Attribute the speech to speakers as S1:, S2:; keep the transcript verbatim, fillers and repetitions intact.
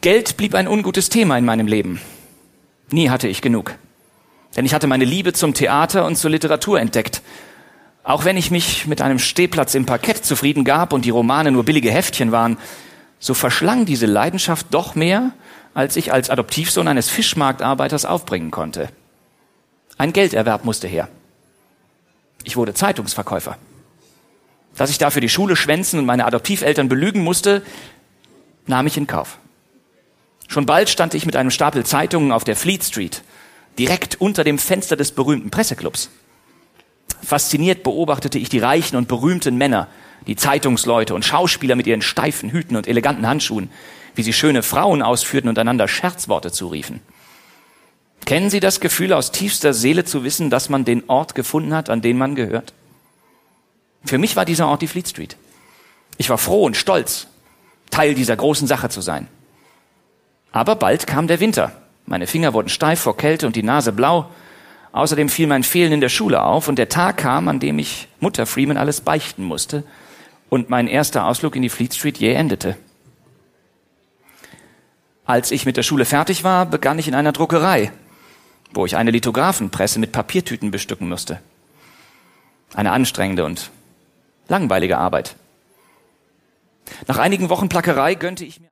S1: Geld blieb ein ungutes Thema in meinem Leben. Nie hatte ich genug. Denn ich hatte meine Liebe zum Theater und zur Literatur entdeckt. Auch wenn ich mich mit einem Stehplatz im Parkett zufrieden gab und die Romane nur billige Heftchen waren, so verschlang diese Leidenschaft doch mehr, als ich als Adoptivsohn eines Fischmarktarbeiters aufbringen konnte. Ein Gelderwerb musste her. Ich wurde Zeitungsverkäufer. Dass ich dafür die Schule schwänzen und meine Adoptiveltern belügen musste, nahm ich in Kauf. Schon bald stand ich mit einem Stapel Zeitungen auf der Fleet Street, direkt unter dem Fenster des berühmten Presseclubs. Fasziniert beobachtete ich die reichen und berühmten Männer, die Zeitungsleute und Schauspieler mit ihren steifen Hüten und eleganten Handschuhen, wie sie schöne Frauen ausführten und einander Scherzworte zuriefen. Kennen Sie das Gefühl, aus tiefster Seele zu wissen, dass man den Ort gefunden hat, an den man gehört? Für mich war dieser Ort die Fleet Street. Ich war froh und stolz, Teil dieser großen Sache zu sein. Aber bald kam der Winter. Meine Finger wurden steif vor Kälte und die Nase blau. Außerdem fiel mein Fehlen in der Schule auf und der Tag kam, an dem ich Mutter Freeman alles beichten musste und mein erster Ausflug in die Fleet Street jäh endete. Als ich mit der Schule fertig war, begann ich in einer Druckerei, wo ich eine Lithographenpresse mit Papiertüten bestücken musste. Eine anstrengende und langweilige Arbeit. Nach einigen Wochen Plackerei gönnte ich mir